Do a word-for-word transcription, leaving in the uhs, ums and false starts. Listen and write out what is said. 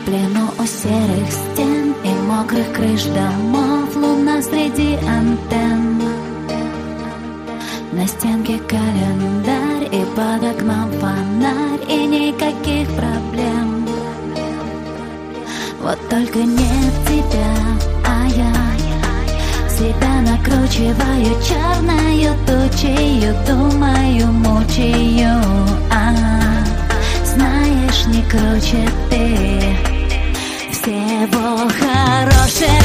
плену у серых стен и мокрых крыш домов, луна среди антенн. На стенке календарь и под окном фонарь, и никаких проблем. Вот только нет тебя, а я себя накручиваю черною тучею, думаю, мучаю. А знаешь, не круче ты. Всего хорошего.